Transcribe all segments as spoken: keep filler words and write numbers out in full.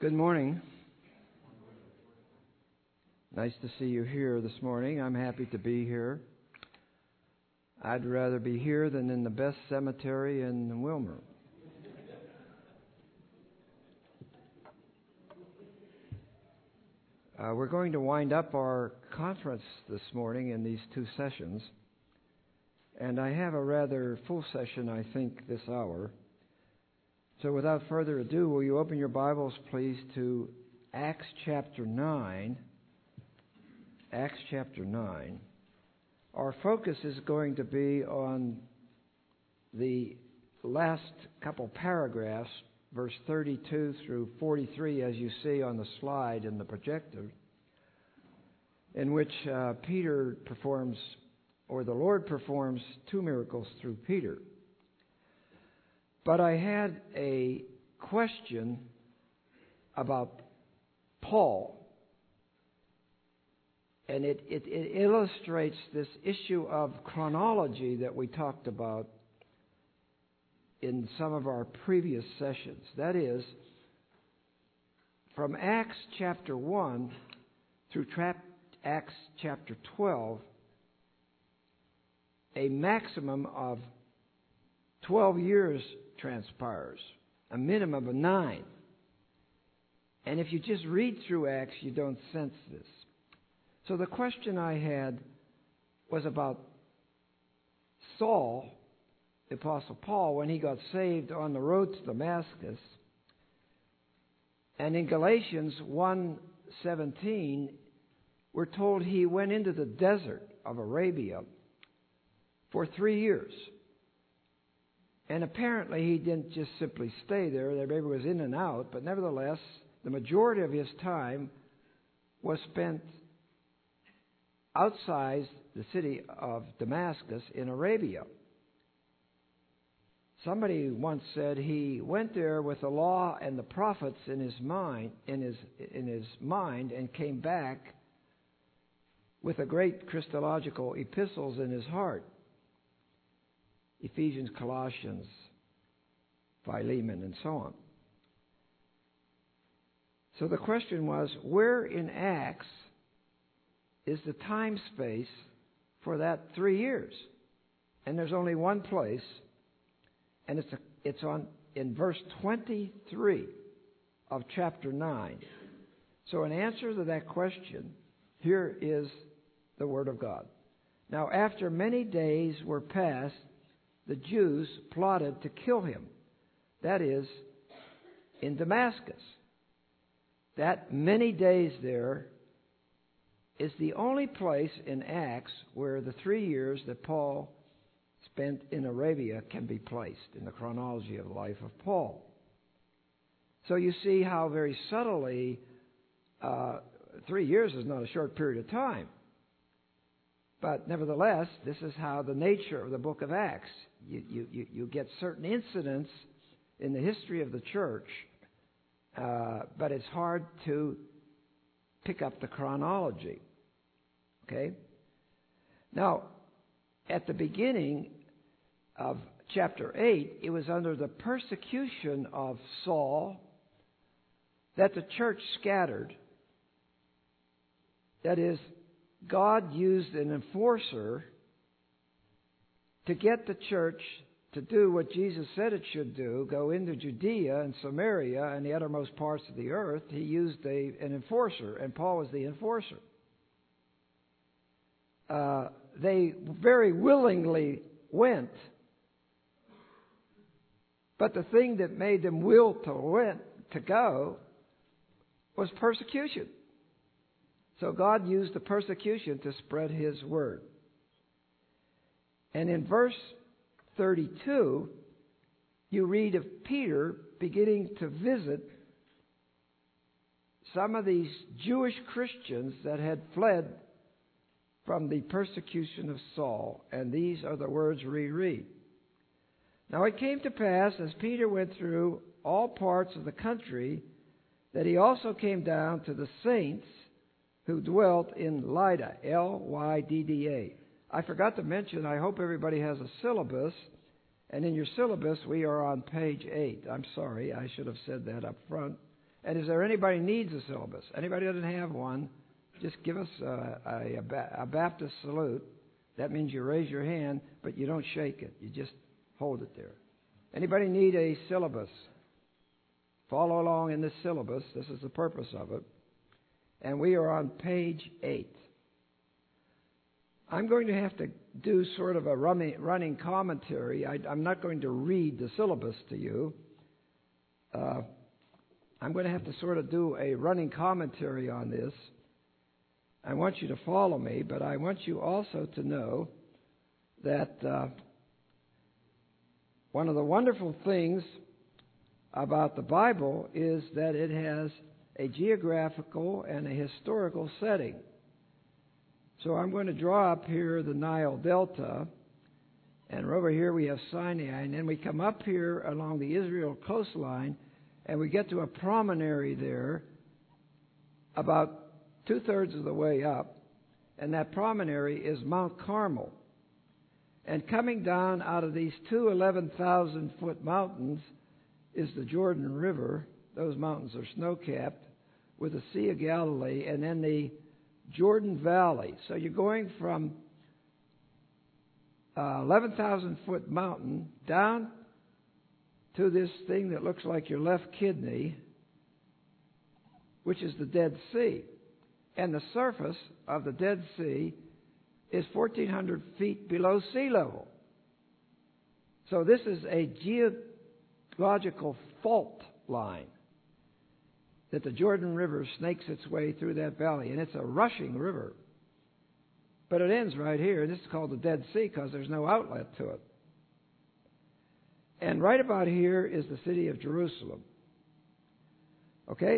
Good morning. Nice to see you here this morning. I'm happy to be here. I'd rather be here than in the best cemetery in Wilmer. Uh, we're going to wind up our conference this morning in these two sessions. And I have a rather full session, I think, this hour. So without further ado, will you open your Bibles, please, to Acts chapter nine. Acts chapter nine. Our focus is going to be on the last couple paragraphs, verse thirty-two through forty-three, as you see on the slide in the projector, in which uh, Peter performs, or the Lord performs, two miracles through Peter. But I had a question about Paul, and it, it, it illustrates this issue of chronology that we talked about in some of our previous sessions. That is, from Acts chapter one through tra- Acts chapter twelve, a maximum of twelve years transpires, a minimum of nine. And if you just read through Acts, you don't sense this. So the question I had was about Saul, the Apostle Paul, when he got saved on the road to Damascus. And in Galatians one seventeen, we're told he went into the desert of Arabia for three years. And apparently he didn't just simply stay there. There maybe was in and out, but nevertheless, the majority of his time was spent outside the city of Damascus in Arabia. Somebody once said he went there with the law and the prophets in his mind, in his in his mind, and came back with the great Christological epistles in his heart. Ephesians, Colossians, Philemon, and so on. So the question was, where in Acts is the time space for that three years? And there's only one place, and it's a, it's on in verse twenty-three of chapter nine. So in answer to that question, here is the Word of God. Now, after many days were passed, the Jews plotted to kill him. That is, in Damascus. That many days there is the only place in Acts where the three years that Paul spent in Arabia can be placed in the chronology of the life of Paul. So you see how very subtly uh, three years is not a short period of time. But nevertheless, this is how the nature of the book of Acts. You, you, you get certain incidents in the history of the church, uh, but it's hard to pick up the chronology. Okay? Now, at the beginning of chapter eight, it was under the persecution of Saul that the church scattered. That is, God used an enforcer to get the church to do what Jesus said it should do, go into Judea and Samaria and the uttermost parts of the earth. He used a, an enforcer, and Paul was the enforcer. Uh, they very willingly went, but the thing that made them will to, went, to go was persecution. So God used the persecution to spread His word. And in verse thirty-two, you read of Peter beginning to visit some of these Jewish Christians that had fled from the persecution of Saul. And these are the words we read. Now it came to pass, as Peter went through all parts of the country, that he also came down to the saints who dwelt in Lydda, L Y D D A. I forgot to mention, I hope everybody has a syllabus, and in your syllabus we are on page eight. I'm sorry, I should have said that up front. And is there anybody needs a syllabus? Anybody doesn't have one, just give us a, a, a Baptist salute. That means you raise your hand, but you don't shake it. You just hold it there. Anybody need a syllabus? Follow along in this syllabus. This is the purpose of it. And we are on page eight. I'm going to have to do sort of a running, running commentary. I, I'm not going to read the syllabus to you. Uh, I'm going to have to sort of do a running commentary on this. I want you to follow me, but I want you also to know that uh, one of the wonderful things about the Bible is that it has a geographical and a historical setting. So I'm going to draw up here the Nile Delta, and over here we have Sinai, and then we come up here along the Israel coastline, and we get to a promontory there about two-thirds of the way up, and that promontory is Mount Carmel. And coming down out of these two eleven thousand foot mountains is the Jordan River. Those mountains are snow-capped with the Sea of Galilee, and then the Jordan Valley. So you're going from uh, eleven thousand foot mountain down to this thing that looks like your left kidney, which is the Dead Sea. And the surface of the Dead Sea is fourteen hundred feet below sea level. So this is a geological fault line that the Jordan River snakes its way through that valley. And it's a rushing river. But it ends right here. This is called the Dead Sea because there's no outlet to it. And right about here is the city of Jerusalem. Okay?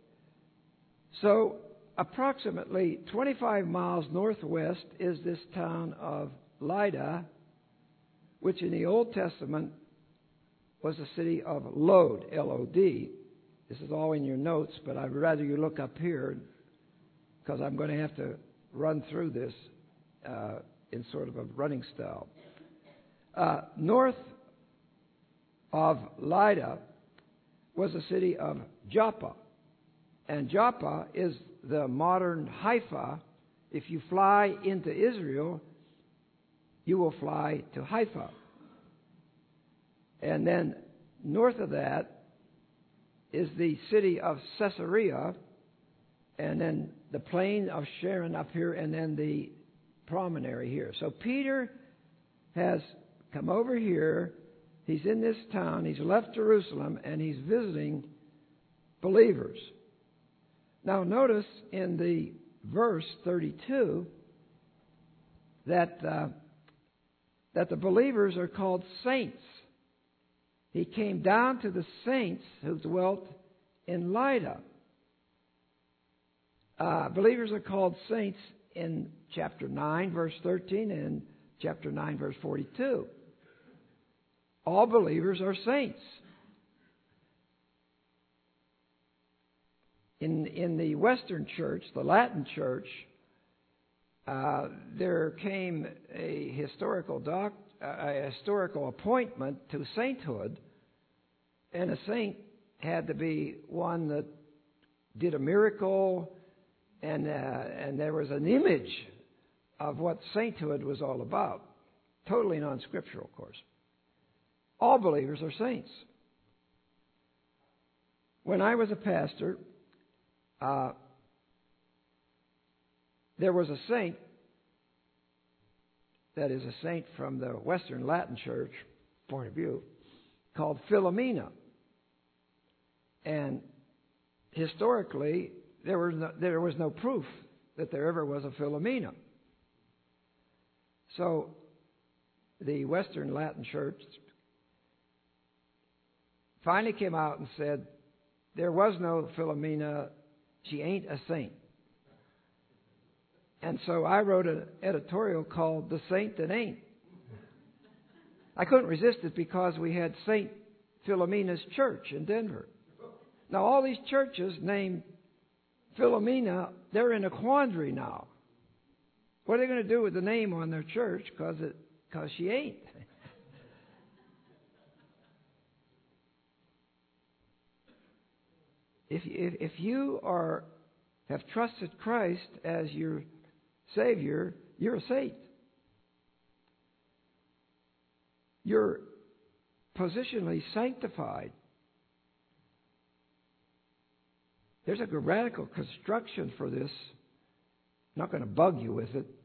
So approximately twenty-five miles northwest is this town of Lydda, which in the Old Testament was the city of Lod, L O D. This is all in your notes, but I'd rather you look up here because I'm going to have to run through this uh, in sort of a running style. Uh, north of Lydda was the city of Joppa. And Joppa is the modern Haifa. If you fly into Israel, you will fly to Haifa. And then north of that is the city of Caesarea, and then the plain of Sharon up here, and then the promontory here. So Peter has come over here. He's in this town. He's left Jerusalem, and he's visiting believers. Now notice in the verse thirty-two that uh, that the believers are called saints. He came down to the saints who dwelt in Lydda. Uh, believers are called saints in chapter nine, verse thirteen, and chapter nine, verse forty-two. All believers are saints. In, in the Western Church, the Latin Church, uh, there came a historical doc, a historical appointment to sainthood, and a saint had to be one that did a miracle, and uh, and there was an image of what sainthood was all about. Totally non-scriptural, of course. All believers are saints. When I was a pastor, uh, there was a saint, that is a saint from the Western Latin Church point of view, called Philomena. And historically, there was no, there was no proof that there ever was a Philomena. So the Western Latin Church finally came out and said, there was no Philomena, she ain't a saint. And so I wrote an editorial called The Saint That Ain't. I couldn't resist it because we had Saint Philomena's Church in Denver. Now all these churches named Philomena, they're in a quandary now. What are they going to do with the name on their church because it, because she ain't? if if, if you are have trusted Christ as your Savior, you're a saint. You're positionally sanctified. There's a grammatical construction for this. I'm not going to bug you with it.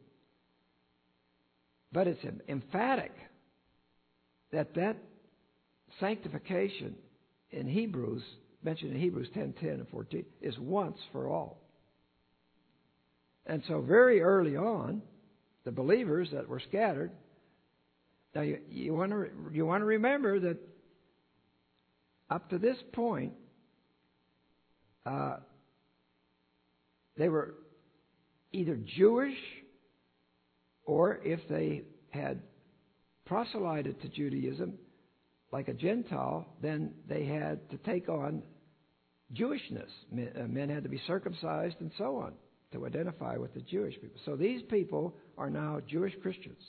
But it's emphatic that that sanctification in Hebrews, mentioned in Hebrews ten, ten, and fourteen, is once for all. And so very early on, the believers that were scattered, now you, you want to you want to remember that up to this point, uh, they were either Jewish, or if they had proselyted to Judaism like a Gentile, then they had to take on Jewishness. Men, uh, men had to be circumcised and so on to identify with the Jewish people. So these people are now Jewish Christians.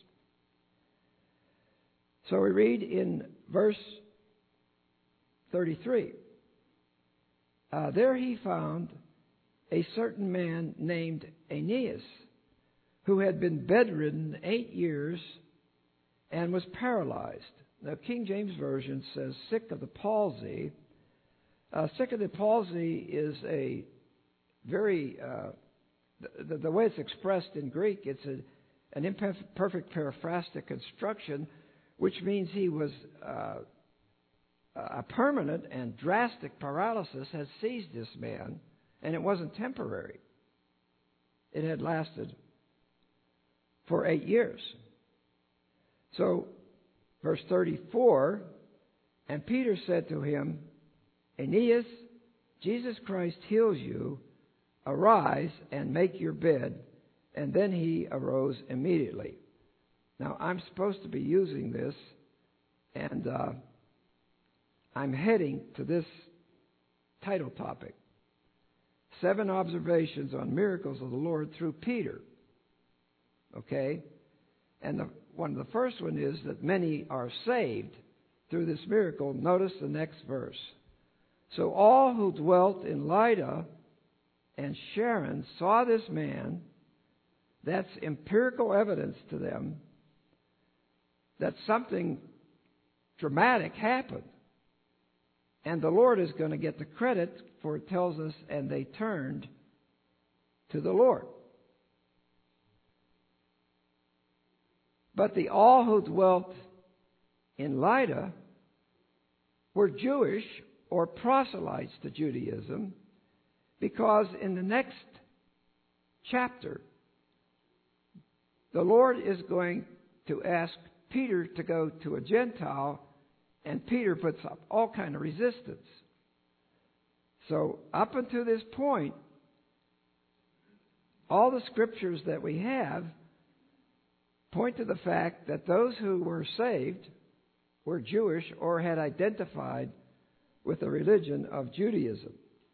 So we read in verse thirty-three, uh, there he found a certain man named Aeneas, who had been bedridden eight years and was paralyzed. Now, King James Version says sick of the palsy. Uh, sick of the palsy is a very, uh, the, the way it's expressed in Greek, it's a, an imperfect periphrastic construction, which means he was, uh, a permanent and drastic paralysis had seized this man, and it wasn't temporary. It had lasted for eight years. So, verse thirty-four, and Peter said to him, Aeneas, Jesus Christ heals you. Arise and make your bed. And then he arose immediately. Now, I'm supposed to be using this, and uh, I'm heading to this title topic, Seven Observations on Miracles of the Lord through Peter. Okay? And the, one of the first one is that many are saved through this miracle. Notice the next verse. So all who dwelt in Lydda and Sharon saw this man. That's empirical evidence to them that something dramatic happened. And the Lord is going to get the credit, for it tells us, and they turned to the Lord. But the all who dwelt in Lydda were Jewish or proselytes to Judaism, because in the next chapter, the Lord is going to ask Peter to go to a Gentile, and Peter puts up all kind of resistance. So up until this point, all the scriptures that we have point to the fact that those who were saved were Jewish or had identified with the religion of Judaism.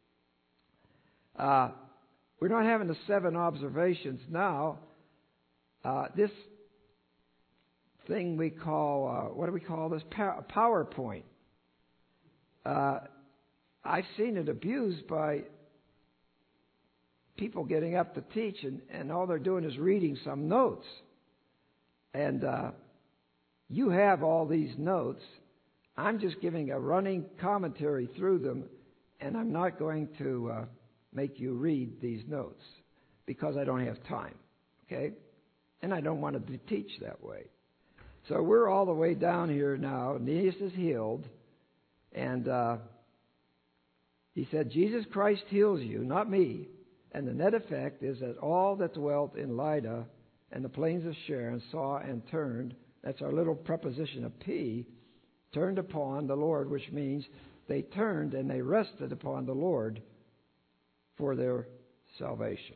Uh, we're not having the seven observations now. Uh, this thing we call, uh, what do we call this? PowerPoint. Uh, I've seen it abused by people getting up to teach, and, and all they're doing is reading some notes. And uh, you have all these notes. I'm just giving a running commentary through them, and I'm not going to uh, make you read these notes because I don't have time, okay? And I don't want to teach that way. So we're all the way down here now. Aeneas is healed, and uh, he said, Jesus Christ heals you, not me. And the net effect is that all that dwelt in Lydda and the plains of Sharon saw and turned. That's our little preposition of P, turned upon the Lord, which means they turned and they rested upon the Lord for their salvation.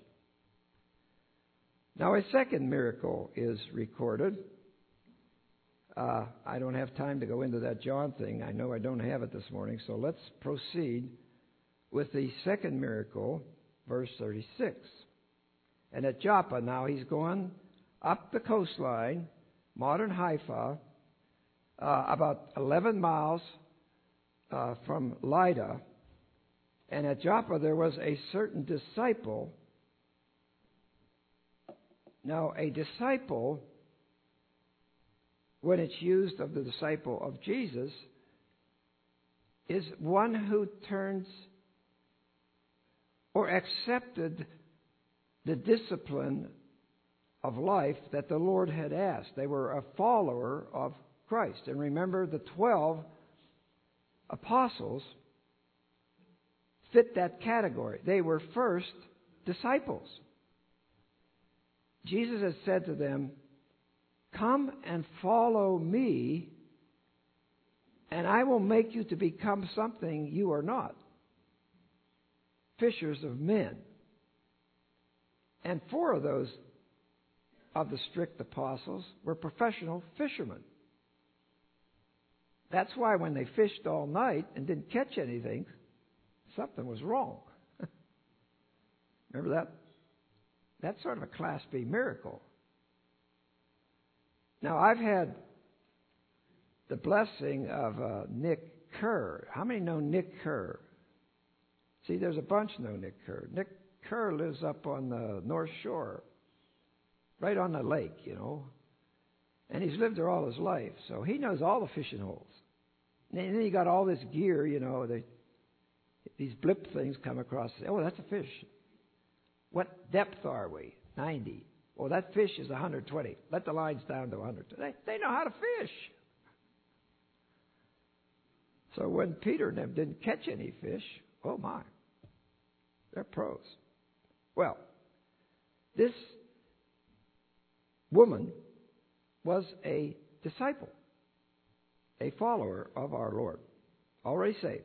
Now, a second miracle is recorded. Uh, I don't have time to go into that John thing. I know I don't have it this morning, so let's proceed with the second miracle, verse thirty-six. And at Joppa, now he's going up the coastline, modern Haifa, uh, about eleven miles uh, from Lydda, And at Joppa there was a certain disciple. Now, a disciple, when it's used of the disciple of Jesus, is one who turns or accepted the discipline of life that the Lord had asked. They were a follower of Christ. And remember, the twelve apostles fit that category. They were first disciples. Jesus had said to them, "Come and follow me, and I will make you to become something you are not. Fishers of men." And four of those of the strict apostles were professional fishermen. That's why when they fished all night and didn't catch anything, something was wrong. Remember that? That's sort of a Class B miracle. Now, I've had the blessing of uh, Nick Kerr. How many know Nick Kerr? See, there's a bunch know Nick Kerr. Nick Kerr lives up on the North Shore, right on the lake, you know. And he's lived there all his life, so he knows all the fishing holes. And then he got all this gear, you know, they, these blip things come across. Oh, that's a fish. What depth are we? ninety. Oh, that fish is one hundred twenty. Let the lines down to one hundred. They, they know how to fish. So when Peter and them didn't catch any fish, oh my, they're pros. Well, this woman was a disciple, a follower of our Lord, already saved.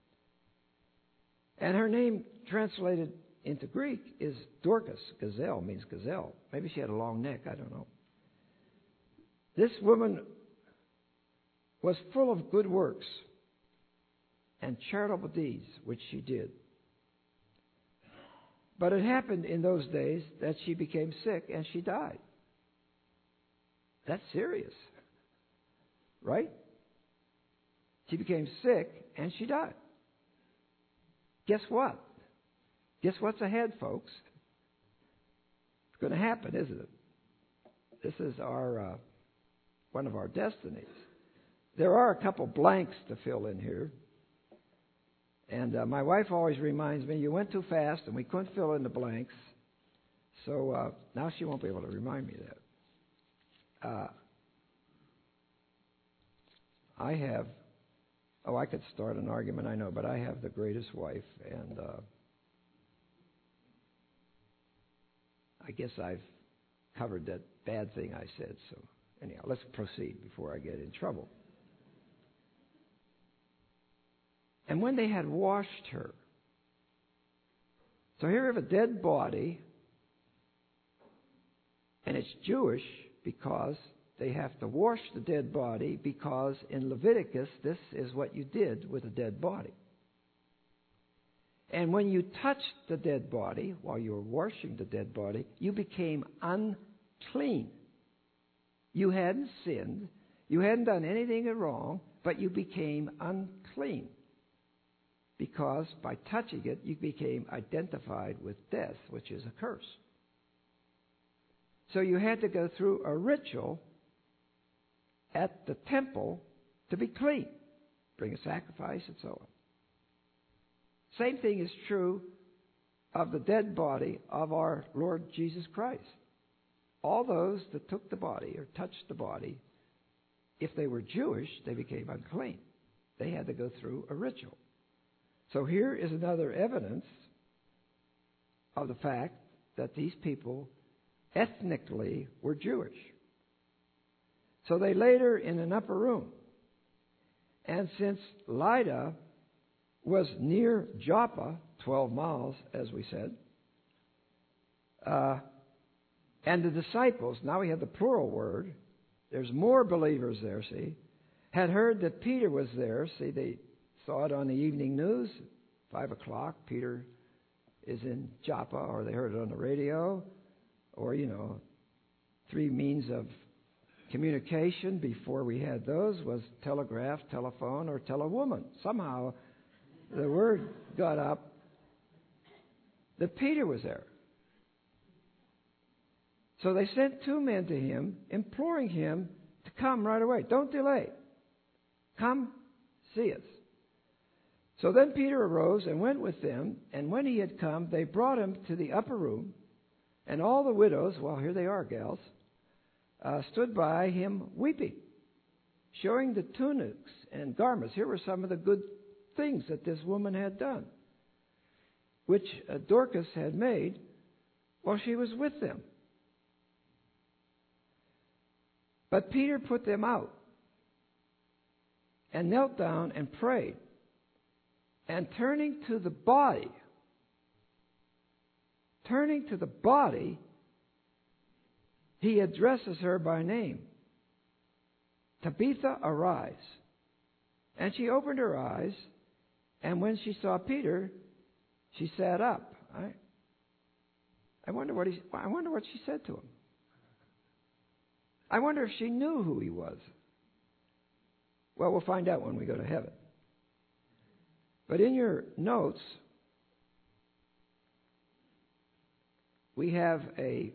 And her name translated into Greek is Dorcas. Gazelle means gazelle. Maybe she had a long neck, I don't know. This woman was full of good works and charitable deeds, which she did. But it happened in those days that she became sick and she died. That's serious, right? She became sick and she died. Guess what? Guess what's ahead, folks? It's going to happen, isn't it? This is our uh, one of our destinies. There are a couple blanks to fill in here. And uh, my wife always reminds me, you went too fast and we couldn't fill in the blanks. So uh, now she won't be able to remind me of that. Uh, I have, oh, I could start an argument, I know, but I have the greatest wife, and uh, I guess I've covered that bad thing I said. So anyhow, let's proceed before I get in trouble. And when they had washed her, so here we have a dead body, and it's Jewish because they have to wash the dead body, because in Leviticus, this is what you did with a dead body. And when you touched the dead body, while you were washing the dead body, you became unclean. You hadn't sinned, you hadn't done anything wrong, but you became unclean. Because by touching it, you became identified with death, which is a curse. So you had to go through a ritual at the temple to be clean. Bring a sacrifice and so on. Same thing is true of the dead body of our Lord Jesus Christ. All those that took the body or touched the body, if they were Jewish, they became unclean. They had to go through a ritual. So here is another evidence of the fact that these people ethnically were Jewish. So they laid her in an upper room. And since Lydda was near Joppa, twelve miles, as we said, uh, and the disciples, now we have the plural word, there's more believers there, see, had heard that Peter was there. See, they saw it on the evening news, five o'clock, Peter is in Joppa, or they heard it on the radio, or, you know, three means of communication before we had those was telegraph, telephone, or telewoman. Somehow the word got up that Peter was there. So they sent two men to him, imploring him to come right away. Don't delay. Come, see us. So then Peter arose and went with them, and when he had come, they brought him to the upper room, and all the widows, well, here they are, gals, uh, stood by him weeping, showing the tunics and garments. Here were some of the good things that this woman had done, which uh, Dorcas had made while she was with them. But Peter put them out and knelt down and prayed. And turning to the body, turning to the body, he addresses her by name. Tabitha, arise. And she opened her eyes, and when she saw Peter, she sat up. I, I wonder what he, I wonder what she said to him. I wonder if she knew who he was. Well, we'll find out when we go to heaven. But in your notes, we have a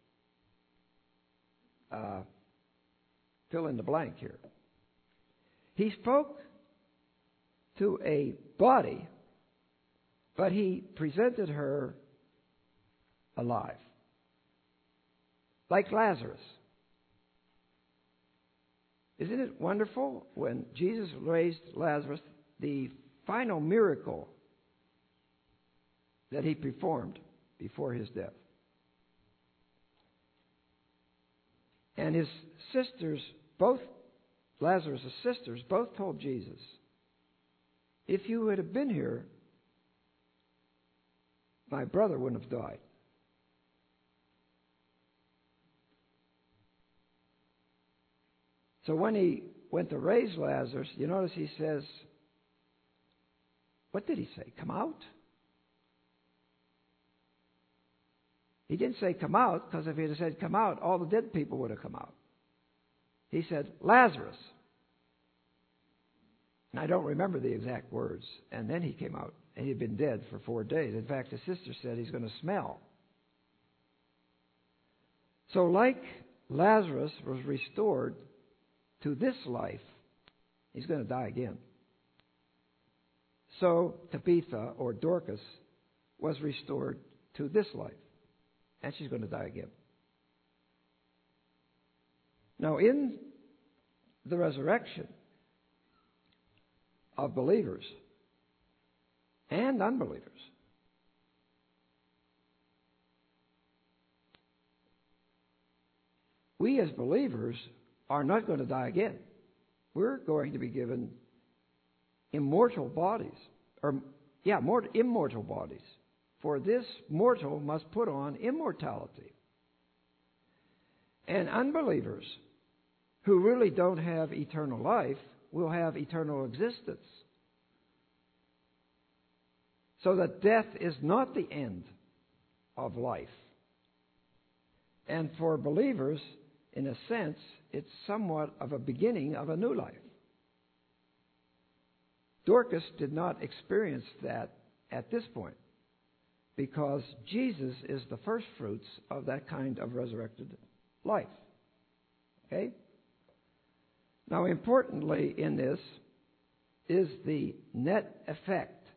uh, fill in the blank here. He spoke to a body, but he presented her alive, like Lazarus. Isn't it wonderful when Jesus raised Lazarus, the final miracle that he performed before his death? And his sisters, both Lazarus' sisters, both told Jesus, if you would have been here, my brother wouldn't have died. So when he went to raise Lazarus, you notice he says, what did he say? Come out? He didn't say come out, because if he had said come out, all the dead people would have come out. He said, Lazarus. And I don't remember the exact words. And then he came out, and he had been dead for four days. In fact, his sister said he's going to smell. So like Lazarus was restored to this life, he's going to die again. So Tabitha, or Dorcas, was restored to this life, and she's going to die again. Now, in the resurrection of believers and unbelievers, we as believers are not going to die again. We're going to be given immortal bodies, or yeah, more immortal bodies. For this mortal must put on immortality. And unbelievers who really don't have eternal life will have eternal existence. So that death is not the end of life. And for believers, in a sense, it's somewhat of a beginning of a new life. Dorcas did not experience that at this point, because Jesus is the first fruits of that kind of resurrected life. Okay? Now, importantly in this is the net effect.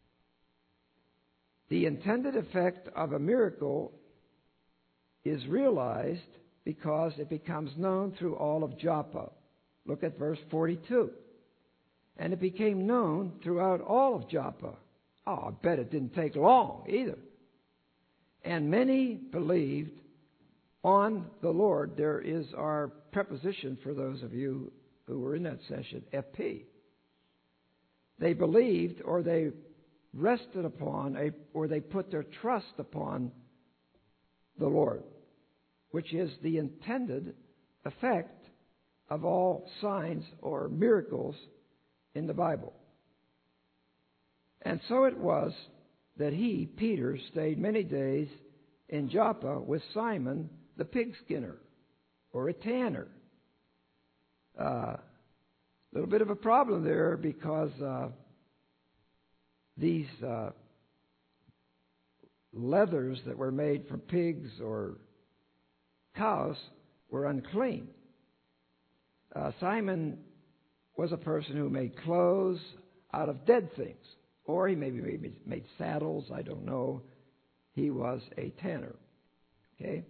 The intended effect of a miracle is realized because it becomes known through all of Joppa. Look at verse forty-two. And it became known throughout all of Joppa. Oh, I bet it didn't take long either. And many believed on the Lord. There is our preposition for those of you who were in that session, epi. They believed, or they rested upon, a, or they put their trust upon the Lord, which is the intended effect of all signs or miracles in the Bible. And so it was that he, Peter, stayed many days in Joppa with Simon the pig skinner, or a tanner. A uh, little bit of a problem there, because uh, these uh, leathers that were made from pigs or cows were unclean. Uh, Simon was a person who made clothes out of dead things. Or he maybe made, made saddles, I don't know. He was a tanner. Okay?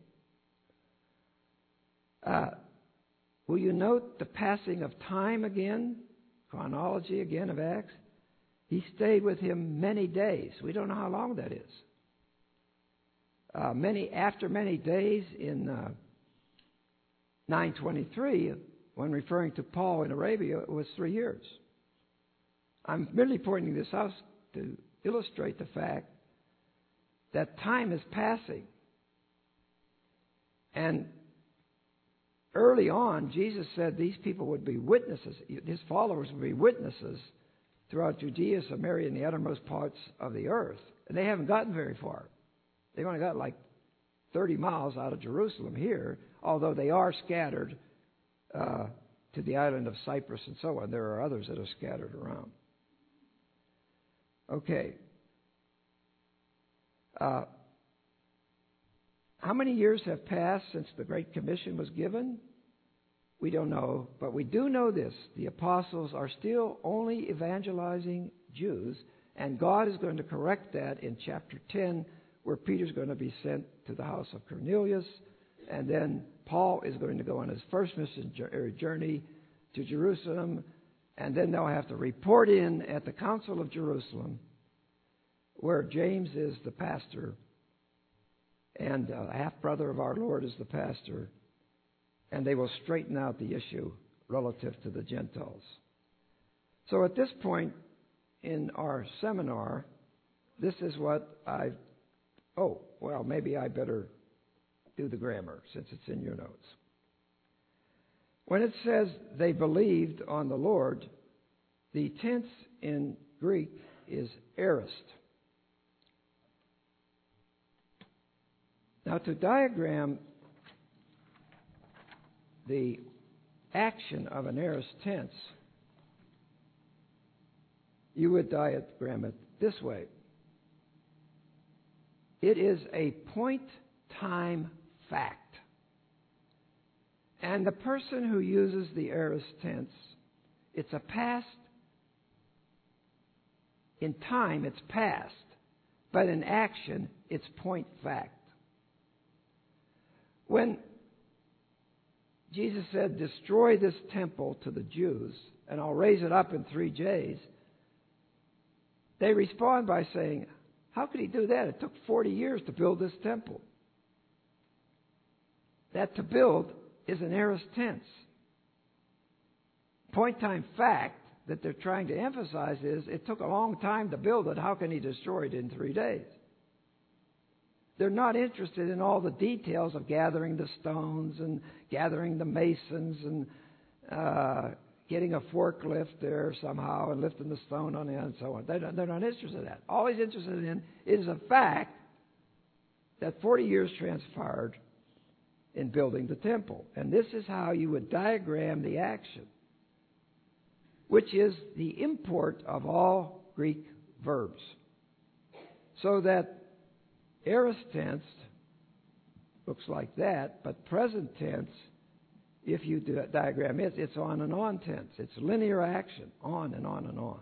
Uh, will you note the passing of time again? Chronology again of Acts. He stayed with him many days. We don't know how long that is. Uh, many after many days in uh, nine twenty-three, when referring to Paul in Arabia, it was three years. I'm merely pointing this out to illustrate the fact that time is passing. And early on, Jesus said these people would be witnesses. His followers would be witnesses throughout Judea, Samaria, and the uttermost parts of the earth. And they haven't gotten very far. They've only got like thirty miles out of Jerusalem here, although they are scattered uh, to the island of Cyprus and so on. There are others that are scattered around. Okay. Uh, how many years have passed since the Great Commission was given? We don't know, but we do know this. The apostles are still only evangelizing Jews, and God is going to correct that in chapter ten, where Peter's going to be sent to the house of Cornelius, and then Paul is going to go on his first mission journey to Jerusalem, and then they'll have to report in at the Council of Jerusalem, where James is the pastor, and a half-brother of our Lord is the pastor, and they will straighten out the issue relative to the Gentiles. So at this point in our seminar, this is what I've... Oh, well, maybe I better do the grammar since it's in your notes. When it says they believed on the Lord, the tense in Greek is aorist. Now, to diagram the action of an aorist tense, you would diagram it this way. It is a point-time fact. And the person who uses the aorist tense, it's a past. In time, it's past. But in action, it's point fact. When Jesus said, destroy this temple to the Jews, and I'll raise it up in three days, they respond by saying, how could he do that? It took forty years to build this temple. That to build is an aorist tense. Point time fact that they're trying to emphasize is it took a long time to build it. How can he destroy it in three days? They're not interested in all the details of gathering the stones and gathering the masons and uh, getting a forklift there somehow and lifting the stone on it and so on. They're not, they're not interested in that. All he's interested in is a fact that forty years transpired in building the temple. And this is how you would diagram the action, which is the import of all Greek verbs. So that aorist tense looks like that, but present tense, if you do diagram it, it's on and on tense. It's linear action, on and on and on.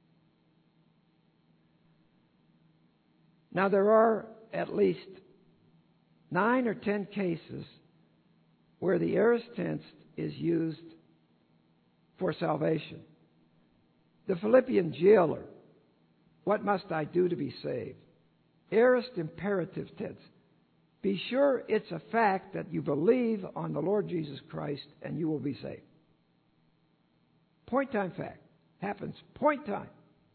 Now, there are at least nine or ten cases where the aorist tense is used for salvation. The Philippian jailer, what must I do to be saved? Aorist imperative tense. Be sure it's a fact that you believe on the Lord Jesus Christ and you will be saved. Point time fact. Happens point time.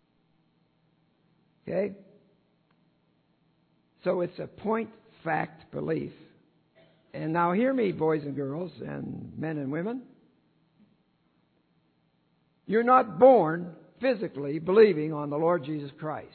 Okay? So it's a point fact belief. And now hear me, boys and girls, and men and women. You're not born physically believing on the Lord Jesus Christ.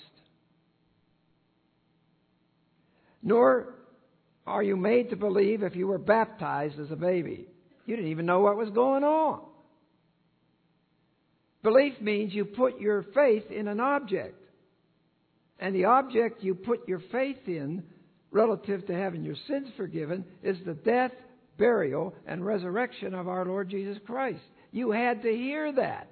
Nor are you made to believe if you were baptized as a baby. You didn't even know what was going on. Belief means you put your faith in an object. And the object you put your faith in relative to having your sins forgiven is the death, burial, and resurrection of our Lord Jesus Christ. You had to hear that.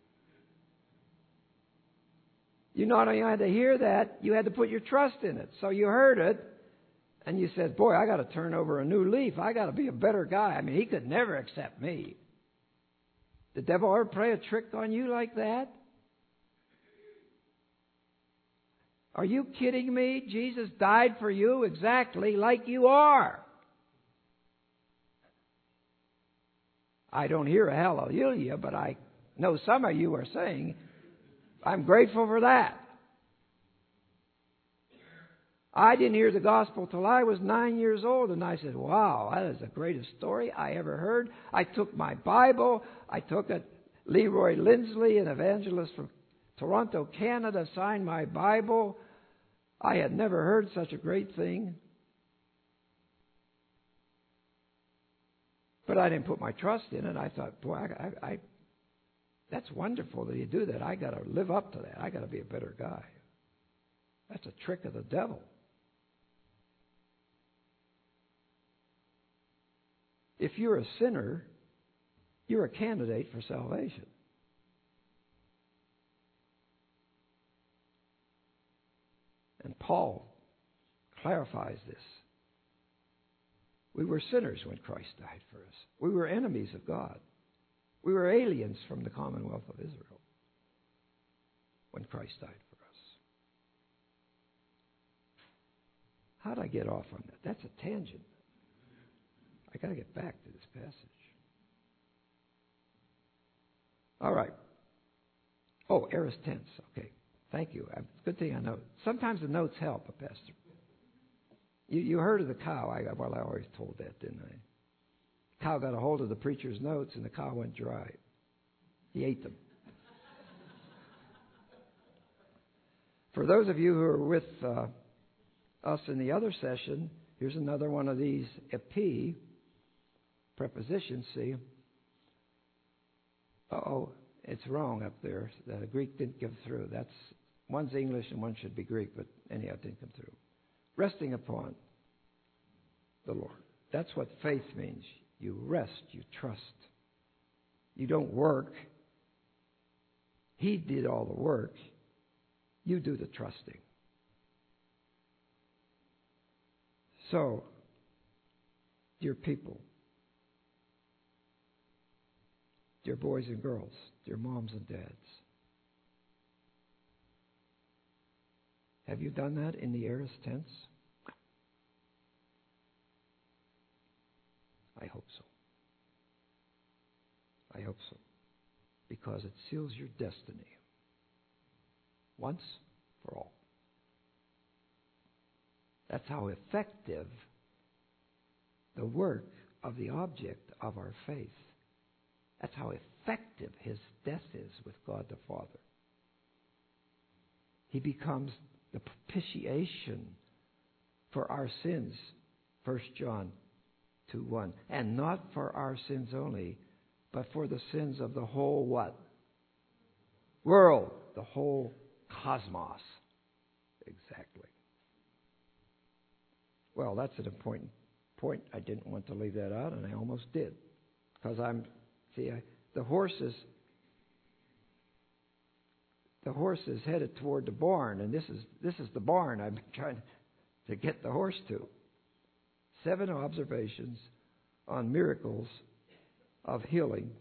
You not only had to hear that, you had to put your trust in it. So you heard it, and you said, boy, I got to turn over a new leaf. I got to be a better guy. I mean, he could never accept me. The devil ever play a trick on you like that? Are you kidding me? Jesus died for you exactly like you are. I don't hear a hallelujah, but I know some of you are saying, I'm grateful for that. I didn't hear the gospel till I was nine years old, and I said, wow, that is the greatest story I ever heard. I took my Bible, I took it, Leroy Lindsley, an evangelist from Toronto, Canada, signed my Bible. I had never heard such a great thing. But I didn't put my trust in it. I thought, boy, I, I, I, that's wonderful that you do that. I got to live up to that. I got to be a better guy. That's a trick of the devil. If you're a sinner, you're a candidate for salvation. And Paul clarifies this. We were sinners when Christ died for us. We were enemies of God. We were aliens from the commonwealth of Israel when Christ died for us. How did I get off on that? That's a tangent. I got to get back to this passage. All right. Oh, aorist tense. Okay. Thank you. Good thing I know. Sometimes the notes help, Pastor. You, you heard of the cow. I, well, I always told that, didn't I? The cow got a hold of the preacher's notes, and the cow went dry. He ate them. For those of you who are with uh, us in the other session, here's another one of these epi prepositions. See? Uh-oh, it's wrong up there. The Greek didn't come through. That's one's English and one should be Greek, but anyhow, it didn't come through. Resting upon the Lord. That's what faith means. You rest, you trust. You don't work. He did all the work. You do the trusting. So, dear people, dear boys and girls, dear moms and dads, have you done that in the aorist tense? I hope so. I hope so. Because it seals your destiny. Once for all. That's how effective the work of the object of our faith. That's how effective his death is with God the Father. He becomes the propitiation for our sins, First John two one. And not for our sins only, but for the sins of the whole what? World. The whole cosmos. Exactly. Well, that's an important point. I didn't want to leave that out, and I almost did. Because I'm, see, I, the horse is, the horse is headed toward the barn, and this is this is the barn I've been trying to get the horse to. Seven observations on miracles of healing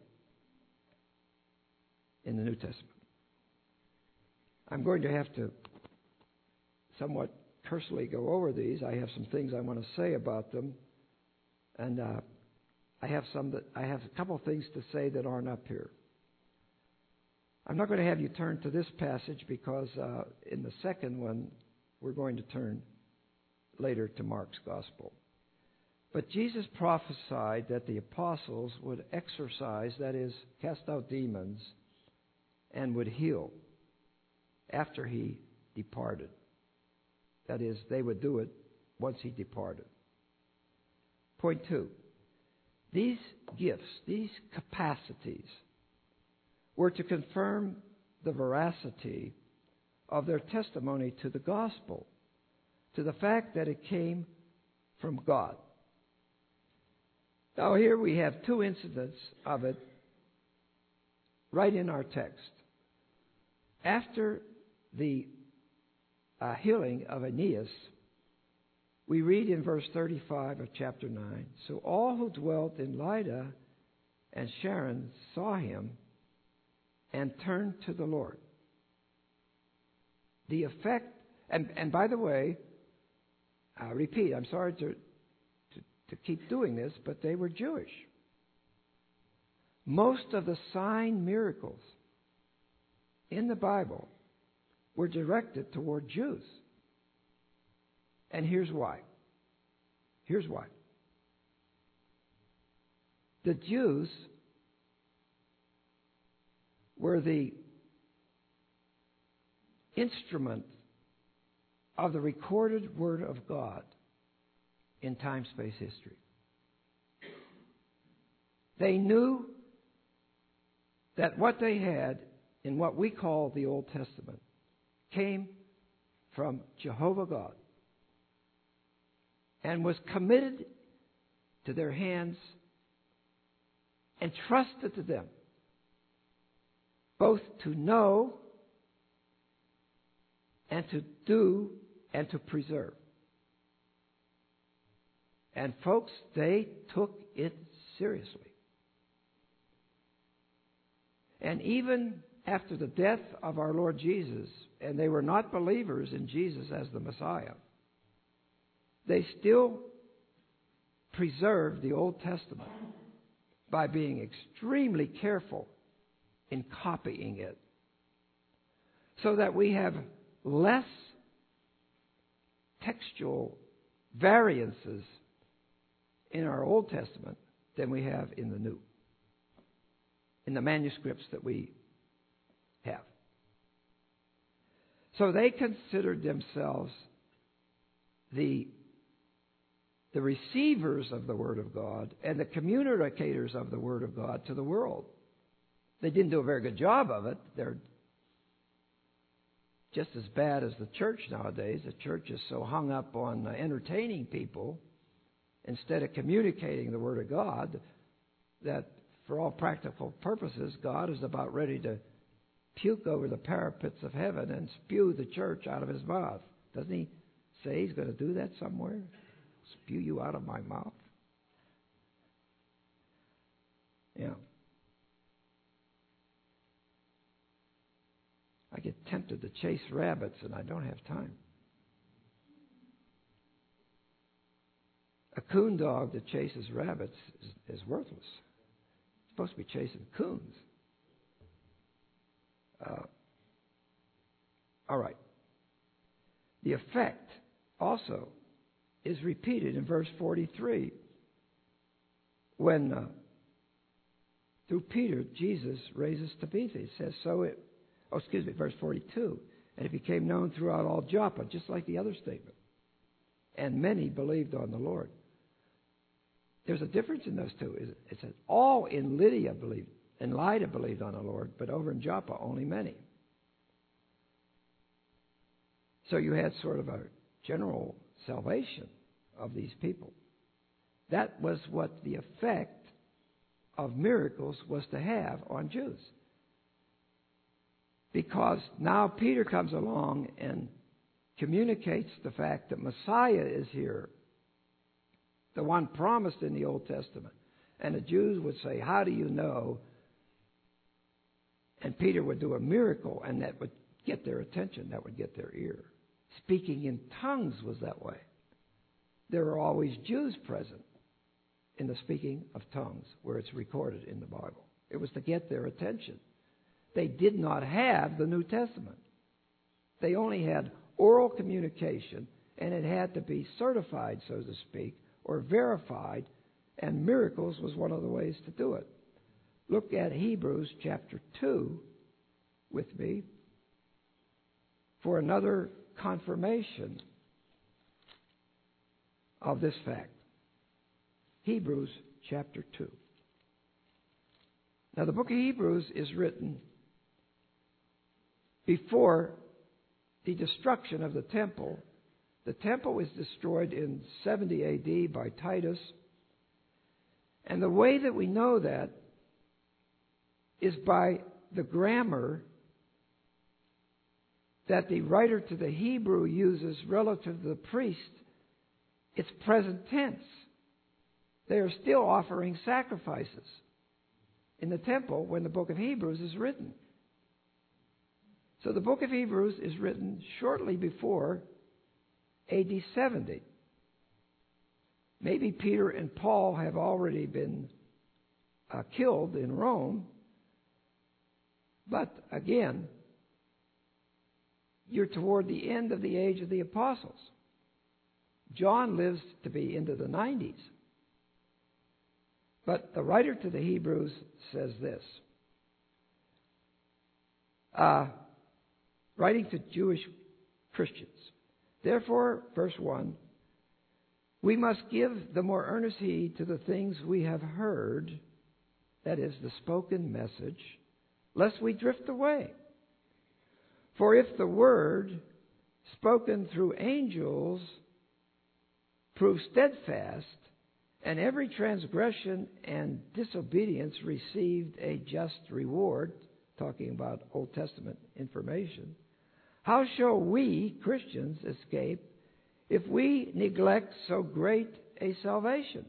in the New Testament. I'm going to have to somewhat cursorily go over these. I have some things I want to say about them, and uh, I have some that I have a couple of things to say that aren't up here. I'm not going to have you turn to this passage because uh, in the second one we're going to turn later to Mark's Gospel. But Jesus prophesied that the apostles would exorcise, that is, cast out demons, and would heal after he departed. That is, they would do it once he departed. Point two. These gifts, these capacities, were to confirm the veracity of their testimony to the gospel, to the fact that it came from God. Now here we have two incidents of it right in our text. After the uh, healing of Aeneas, we read in verse thirty-five of chapter nine, "So all who dwelt in Lydda and Sharon saw him and turned to the Lord." The effect, and, and by the way, I repeat, I'm sorry to, to, to keep doing this, but they were Jewish. Most of the sign miracles in the Bible were directed toward Jews. And here's why. Here's why. The Jews were the instrument of the recorded Word of God in time-space history. They knew that what they had in what we call the Old Testament came from Jehovah God and was committed to their hands and trusted to them, both to know and to do and to preserve. And folks, they took it seriously. And even after the death of our Lord Jesus, and they were not believers in Jesus as the Messiah, they still preserved the Old Testament by being extremely careful in copying it, so that we have less textual variances in our Old Testament than we have in the New, in the manuscripts that we have. So they considered themselves the the receivers of the Word of God and the communicators of the Word of God to the world. They didn't do a very good job of it. They're just as bad as the church nowadays. The church is so hung up on uh, entertaining people instead of communicating the Word of God that for all practical purposes, God is about ready to puke over the parapets of heaven and spew the church out of his mouth. Doesn't he say he's going to do that somewhere? Spew you out of my mouth? Yeah. I get tempted to chase rabbits, and I don't have time. A coon dog that chases rabbits is, is worthless. It's supposed to be chasing coons. Uh, all right. The effect also is repeated in verse forty-three when uh, through Peter Jesus raises Tabitha. It says, so it, oh, excuse me, verse forty-two, and it became known throughout all Joppa, just like the other statement. And many believed on the Lord. There's a difference in those two. It says all in Lydia believed, and Lydda believed on the Lord, but over in Joppa only many. So you had sort of a general salvation of these people. That was what the effect of miracles was to have on Jews. Because now Peter comes along and communicates the fact that Messiah is here, the one promised in the Old Testament. And the Jews would say, how do you know? And Peter would do a miracle, and that would get their attention, that would get their ear. Speaking in tongues was that way. There were always Jews present in the speaking of tongues, where it's recorded in the Bible. It was to get their attention. They did not have the New Testament. They only had oral communication, and it had to be certified, so to speak, or verified, and miracles was one of the ways to do it. Look at Hebrews chapter two with me for another confirmation of this fact. Hebrews chapter two. Now, the book of Hebrews is written before the destruction of the temple. The temple was destroyed in seventy A D by Titus. And the way that we know that is by the grammar that the writer to the Hebrew uses relative to the priest. It's present tense. They are still offering sacrifices in the temple when the book of Hebrews is written. So the book of Hebrews is written shortly before A D seventy. Maybe Peter and Paul have already been uh, killed in Rome. But again, you're toward the end of the age of the apostles. John lives to be into the nineties. But the writer to the Hebrews says this. Uh, writing to Jewish Christians. Therefore, verse one, we must give the more earnest heed to the things we have heard, that is, the spoken message, lest we drift away. For if the word spoken through angels proves steadfast, and every transgression and disobedience received a just reward, talking about Old Testament information, how shall we, Christians, escape if we neglect so great a salvation?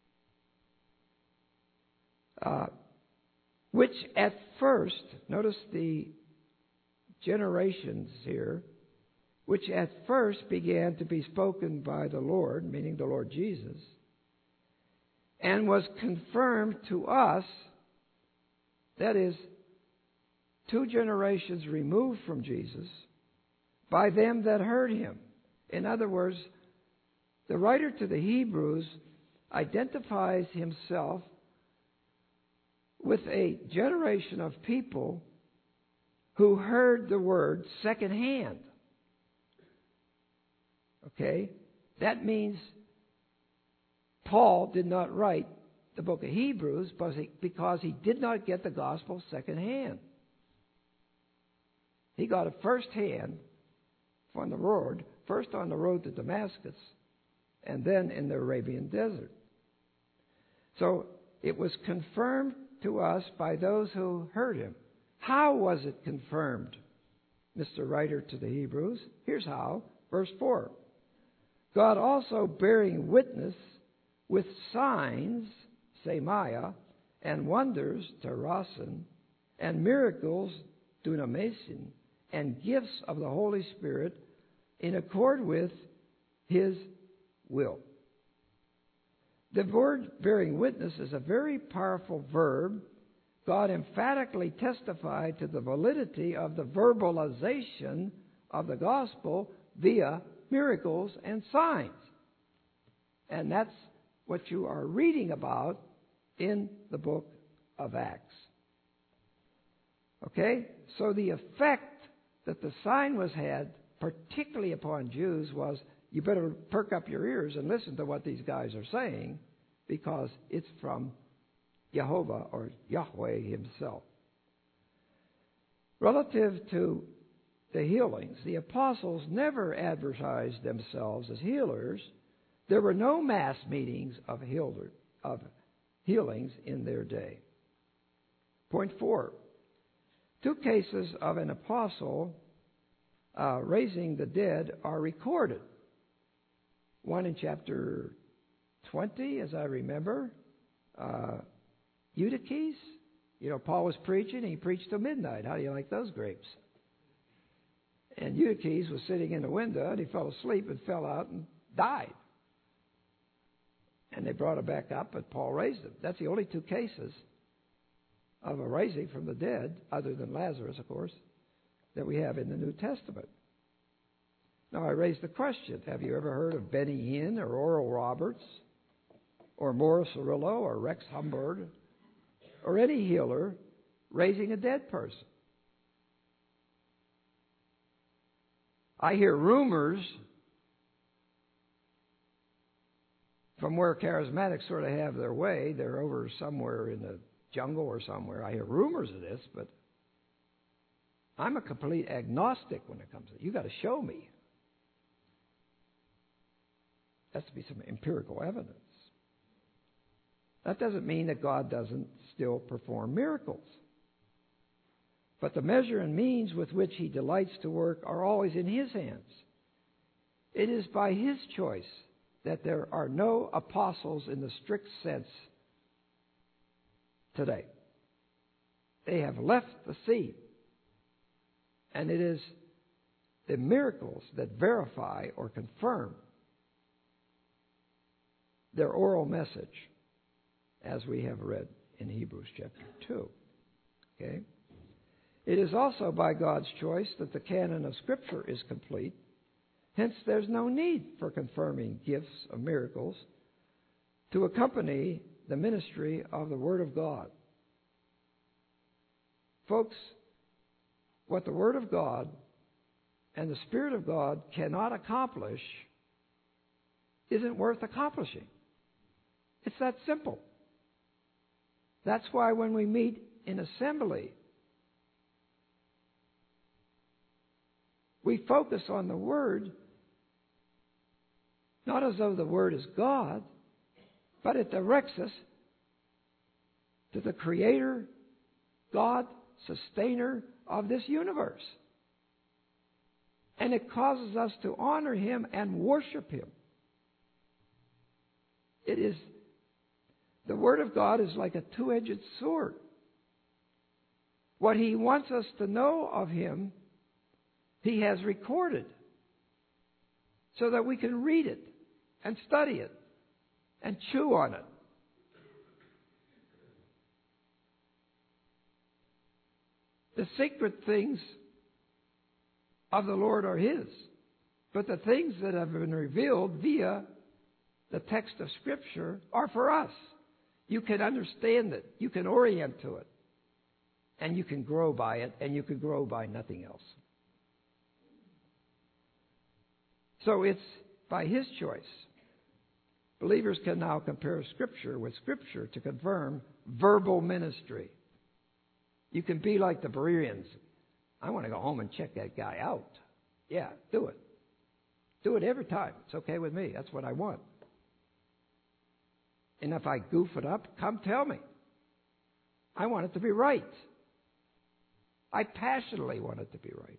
Uh, which at first, notice the generations here, which at first began to be spoken by the Lord, meaning the Lord Jesus, and was confirmed to us, that is, two generations removed from Jesus, by them that heard him. In other words, the writer to the Hebrews identifies himself with a generation of people who heard the word secondhand. Okay? That means Paul did not write the book of Hebrews because he did not get the gospel secondhand. He got it firsthand from the Lord, first on the road to Damascus, and then in the Arabian desert. So it was confirmed to us by those who heard him. How was it confirmed, Mister Writer to the Hebrews? Here's how. Verse four. God also bearing witness with signs, semaya, and wonders, terasin, and miracles, dunamesin, and gifts of the Holy Spirit in accord with his will. The word bearing witness is a very powerful verb. God emphatically testified to the validity of the verbalization of the gospel via miracles and signs. And that's what you are reading about in the book of Acts. Okay? So the effect that the sign was had, particularly upon Jews, was you better perk up your ears and listen to what these guys are saying, because it's from Jehovah or Yahweh himself. Relative to the healings, the apostles never advertised themselves as healers. There were no mass meetings of, healer, of healings in their day. Point four. Two cases of an apostle uh, raising the dead are recorded. One in chapter twenty, as I remember, uh, Eutychus. You know, Paul was preaching, and he preached till midnight. How do you like those grapes? And Eutychus was sitting in the window, and he fell asleep and fell out and died. And they brought him back up, but Paul raised him. That's the only two cases of a raising from the dead, other than Lazarus, of course, that we have in the New Testament. Now, I raised the question, have you ever heard of Benny Hinn or Oral Roberts or Morris Cerullo or Rex Humbard or any healer raising a dead person? I hear rumors from where charismatics sort of have their way. They're over somewhere in the jungle or somewhere. I hear rumors of this, but I'm a complete agnostic when it comes to it. You've got to show me. There has to be some empirical evidence. That doesn't mean that God doesn't still perform miracles. But the measure and means with which He delights to work are always in His hands. It is by His choice that there are no apostles in the strict sense today. They have left the scene. And it is the miracles that verify or confirm their oral message, as we have read in Hebrews chapter two. Okay? It is also by God's choice that the canon of Scripture is complete. Hence, there's no need for confirming gifts of miracles to accompany the ministry of the Word of God. Folks, what the Word of God and the Spirit of God cannot accomplish isn't worth accomplishing. It's that simple. That's why when we meet in assembly, we focus on the Word, not as though the Word is God, but it directs us to the Creator, God, Sustainer of this universe. And it causes us to honor Him and worship Him. It is, the Word of God is like a two-edged sword. What He wants us to know of Him, He has recorded so that we can read it and study it and chew on it. The secret things of the Lord are His, but the things that have been revealed via the text of Scripture are for us. You can understand it, you can orient to it, and you can grow by it, and you can grow by nothing else. So it's by His choice. Believers can now compare Scripture with Scripture to confirm verbal ministry. You can be like the Bereans. I want to go home and check that guy out. Yeah, do it. Do it every time. It's okay with me. That's what I want. And if I goof it up, come tell me. I want it to be right. I passionately want it to be right.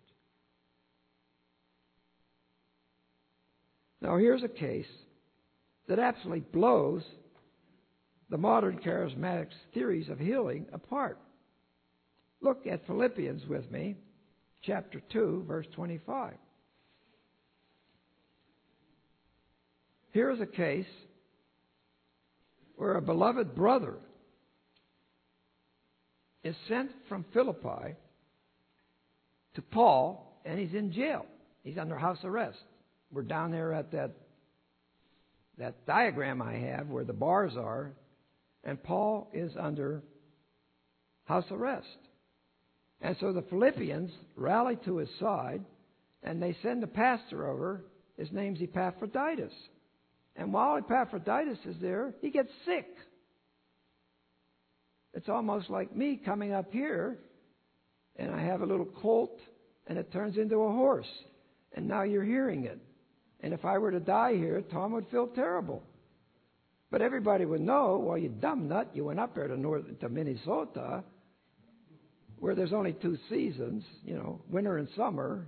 Now, here's a case that absolutely blows the modern charismatic theories of healing apart. Look at Philippians with me, chapter two, verse twenty-five. Here is a case where a beloved brother is sent from Philippi to Paul, and he's in jail. He's under house arrest. We're down there at that, that diagram I have where the bars are, and Paul is under house arrest. And so the Philippians rally to his side, and they send a pastor over. His name's Epaphroditus. And while Epaphroditus is there, he gets sick. It's almost like me coming up here, and I have a little colt, and it turns into a horse. And now you're hearing it. And if I were to die here, Tom would feel terrible. But everybody would know, well, you dumb nut, you went up there to, North, to Minnesota, where there's only two seasons, you know, winter and summer.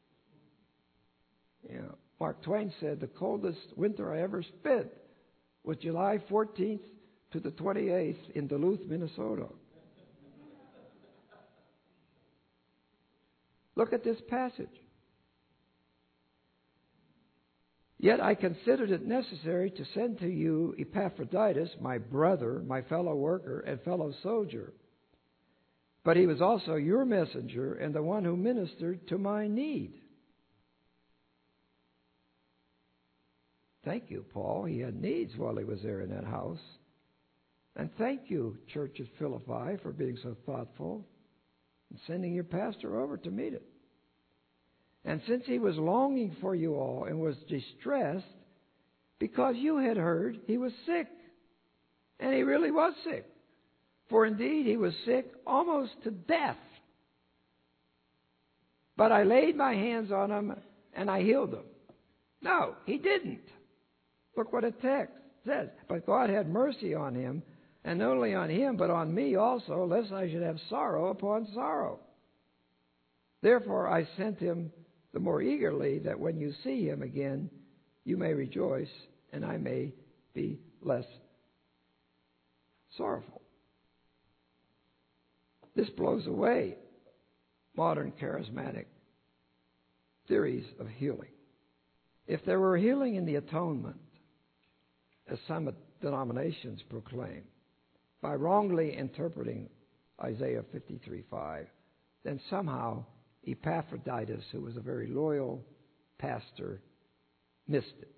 You know, Mark Twain said the coldest winter I ever spent was July fourteenth to the twenty-eighth in Duluth, Minnesota. Look at this passage. Yet I considered it necessary to send to you Epaphroditus, my brother, my fellow worker, and fellow soldier. But he was also your messenger and the one who ministered to my need. Thank you, Paul. He had needs while he was there in that house. And thank you, Church at Philippi, for being so thoughtful and sending your pastor over to meet it. And since he was longing for you all and was distressed because you had heard he was sick, and he really was sick, for indeed he was sick almost to death. but I laid my hands on him and I healed him. No, he didn't. Look what the text says. But God had mercy on him, and not only on him, but on me also, lest I should have sorrow upon sorrow. Therefore I sent him the more eagerly, that when you see him again, you may rejoice, and I may be less sorrowful. This blows away modern charismatic theories of healing. If there were healing in the atonement, as some denominations proclaim, by wrongly interpreting Isaiah fifty-three five, then somehow Epaphroditus, who was a very loyal pastor, missed it.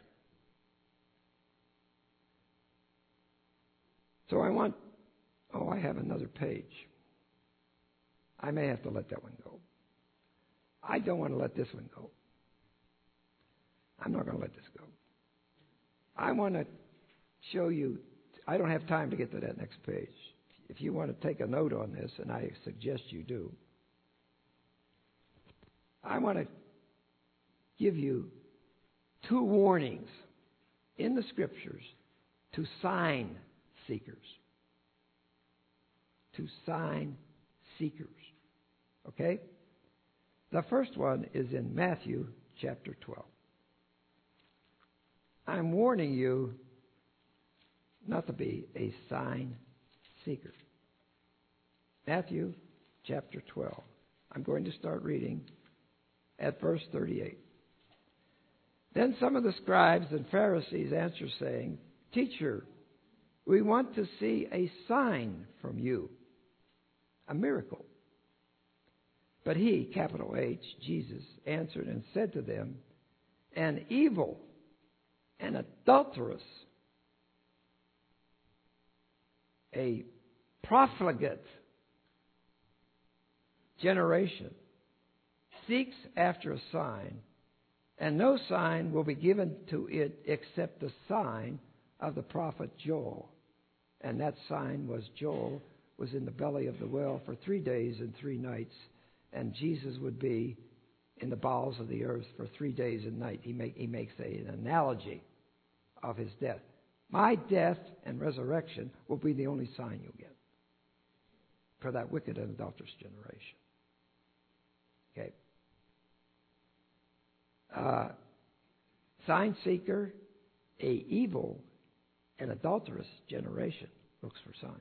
So I want, oh, I have another page. I may have to let that one go. I don't want to let this one go. I'm not going to let this go. I want to show you, I don't have time to get to that next page. If you want to take a note on this, and I suggest you do, I want to give you two warnings in the Scriptures to sign seekers. To sign seekers. Okay? The first one is in Matthew chapter twelve. I'm warning you not to be a sign seeker. Matthew chapter twelve. I'm going to start reading at verse thirty-eight. Then some of the scribes and Pharisees answered, saying, Teacher, we want to see a sign from you, a miracle. But he, capital H, Jesus, answered and said to them, An evil and adulterous, a profligate generation seeks after a sign, and no sign will be given to it except the sign of the prophet Joel. And that sign was Joel was in the belly of the well for three days and three nights, and Jesus would be in the bowels of the earth for three days and night. He, make, he makes a, an analogy of his death. My death and resurrection will be the only sign you'll get for that wicked and adulterous generation. Okay. Uh, sign seeker, a evil and adulterous generation looks for signs.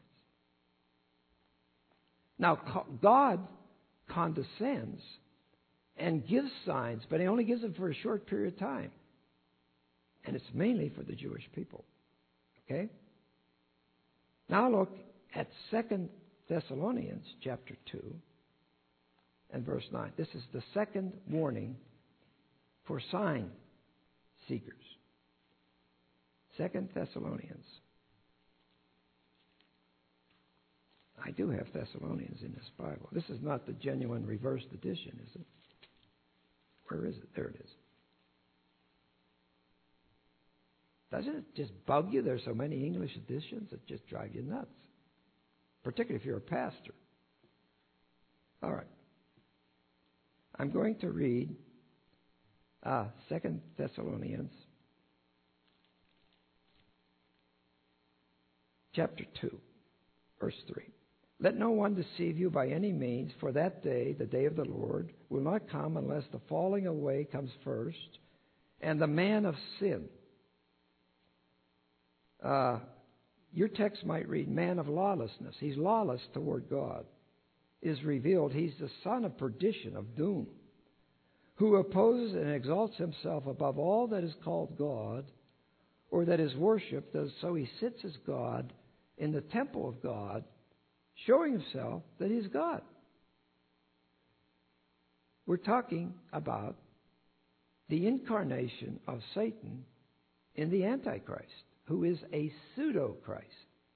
Now, God condescends and gives signs, but he only gives them for a short period of time. And it's mainly for the Jewish people. Okay? Now look at Second Thessalonians chapter two and verse nine. This is the second warning for sign seekers. Second Thessalonians. I do have Thessalonians in this Bible. This is not the genuine reversed edition, is it? Where is it? There it is. Doesn't it just bug you? There's so many English editions that just drive you nuts, particularly if you're a pastor. All right. I'm going to read uh, Second Thessalonians chapter two, verse three. Let no one deceive you by any means, for that day, the day of the Lord, will not come unless the falling away comes first, and the man of sin. Uh, your text might read, man of lawlessness. He's lawless toward God. Is revealed. He's the son of perdition, of doom, who opposes and exalts himself above all that is called God, or that is worshipped, so he sits as God in the temple of God, showing himself that he's God. We're talking about the incarnation of Satan in the Antichrist, who is a pseudo-Christ.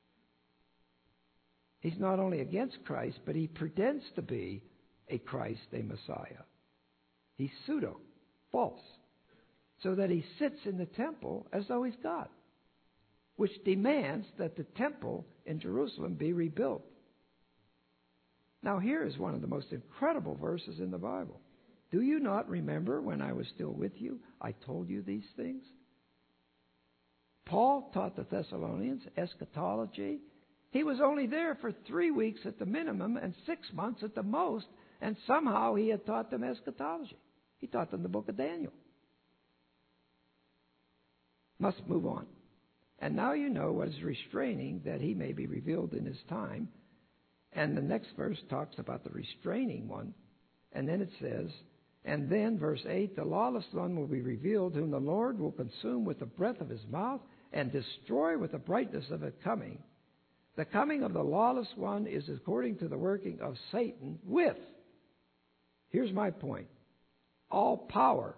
He's not only against Christ, but he pretends to be a Christ, a Messiah. He's pseudo, false, so that he sits in the temple as though he's God, which demands that the temple in Jerusalem be rebuilt. Now, here is one of the most incredible verses in the Bible. Do you not remember when I was still with you, I told you these things? Paul taught the Thessalonians eschatology. He was only there for three weeks at the minimum and six months at the most, and somehow he had taught them eschatology. He taught them the book of Daniel. Must move on. And now you know what is restraining, that he may be revealed in his time. And the next verse talks about the restraining one. And then it says, and then, verse eight, the lawless one will be revealed, whom the Lord will consume with the breath of his mouth and destroy with the brightness of his coming. The coming of the lawless one is according to the working of Satan with, here's my point, all power,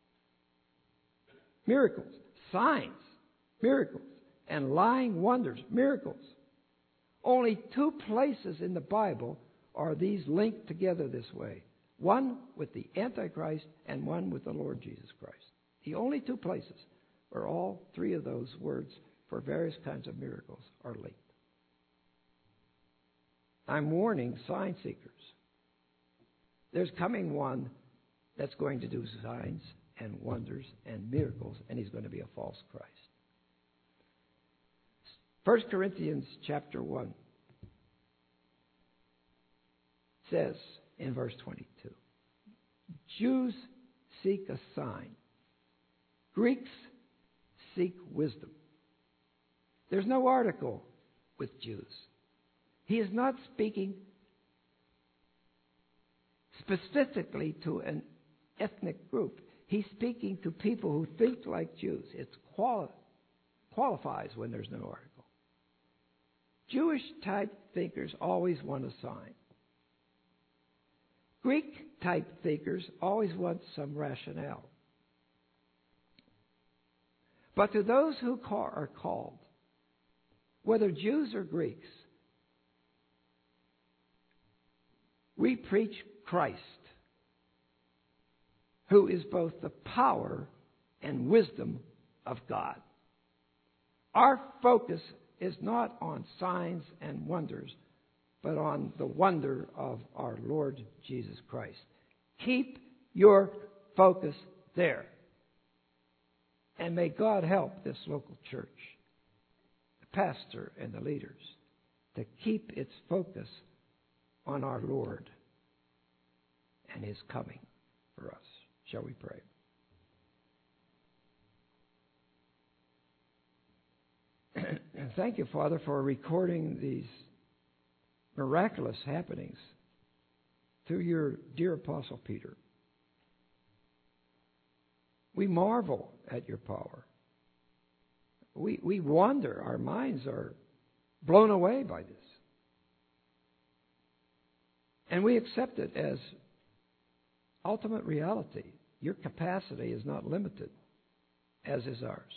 miracles, signs, miracles, and lying wonders, miracles. Only two places in the Bible are these linked together this way. One with the Antichrist and one with the Lord Jesus Christ. The only two places where all three of those words for various kinds of miracles are linked. I'm warning sign seekers. There's coming one that's going to do signs and wonders and miracles, and he's going to be a false Christ. First Corinthians chapter one says in verse twenty-two, Jews seek a sign. Greeks seek wisdom. There's no article with Jews. He is not speaking specifically to an ethnic group. He's speaking to people who think like Jews. It quali- qualifies when there's no article. Jewish-type thinkers always want a sign. Greek-type thinkers always want some rationale. But to those who call, are called, whether Jews or Greeks, we preach Christ, who is both the power and wisdom of God. Our focus is not on signs and wonders, but on the wonder of our Lord Jesus Christ. Keep your focus there. And may God help this local church, the pastor and the leaders, to keep its focus on our Lord and his coming for us. Shall we pray? Thank you, Father, for recording these miraculous happenings through your dear Apostle Peter. We marvel at your power. We, we wonder. Our minds are blown away by this. And we accept it as ultimate reality. Your capacity is not limited, as is ours.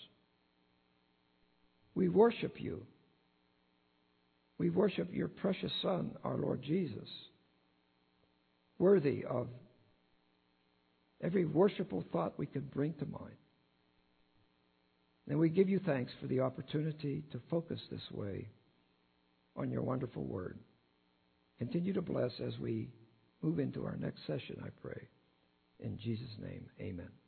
We worship you. We worship your precious Son, our Lord Jesus, worthy of every worshipful thought we could bring to mind. And we give you thanks for the opportunity to focus this way on your wonderful word. Continue to bless as we move into our next session, I pray. In Jesus' name, amen.